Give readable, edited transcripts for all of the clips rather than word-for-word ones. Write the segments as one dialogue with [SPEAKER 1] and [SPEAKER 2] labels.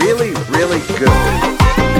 [SPEAKER 1] really, really good.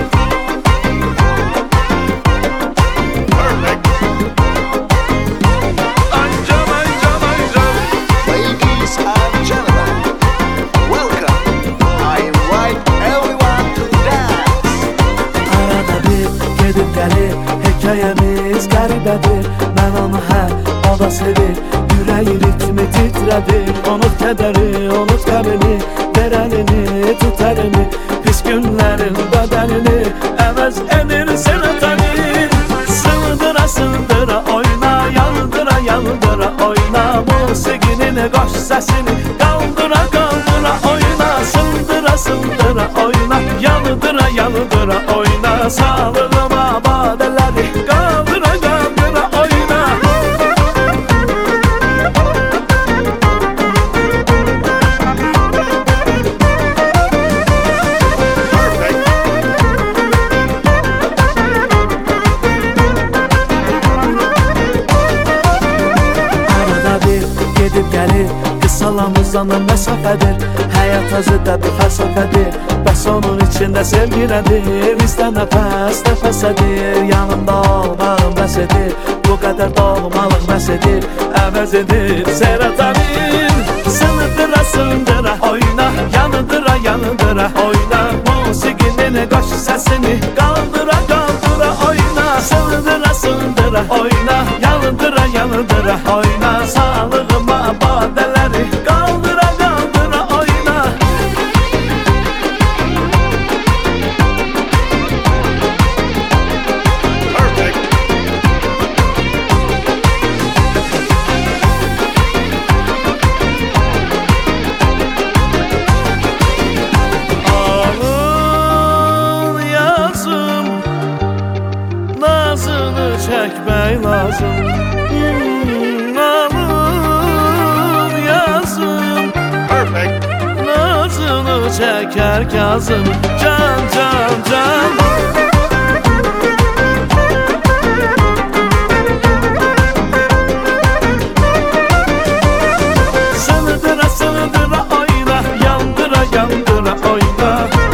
[SPEAKER 1] Ladies and gentlemen, welcome. I invite everyone to dance.
[SPEAKER 2] Arada bir gedib gəlir, hekayəmiz qəribədir. Mən onu hər anda sevir, ürəyi ritmi titrədir. Unut kədəri, unut qəmini, ver əlini, tut əlini. Pis günlərin bədəlini əvəz edir sənə təni. Sındıra sındıra oyna, yandıra yandıra oyna. Musiqinin qoş səsini qaldıra qaldıra oyna. Sındıra sındıra oyna, yandıra yandıra oyna. Sağlığıma badələri qaldıra qaldıra oyna. Arada bir gedib gəlir, qısalamızdan məsafədir. Həyat özüdə bir fəlsəfədir. Bəs onun içində sevgi nədir? İstə nəfəs nəfəsədir. Yanımda olmağım bəs edir. Bu qədər doğmalıq bəs edir. Əvəz edir serotonin. Sındıra sındıra oyna, yandıra yandıra oyna. Musiqinin qoş səsini qaldıra qaldıra oyna. Sındıra sındıra oyna, yandıra yandıra oyna. Sağlığıma badələri qaldıra qaldıra oyna. Alın yazım, nazını çəkmək lazım. Alın yazım, nazını çəkər Kazım. Can can can. Sındıra sındıra oyna, yandıra yandıra oyna.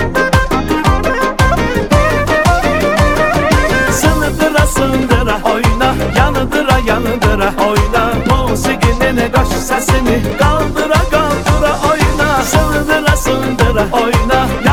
[SPEAKER 2] Sındıra sındıra oyna, yandıra yandıra oyna. Musiqinin qoş səsini qaldıra qaldıra oyna. Sındıra sındıra oyna.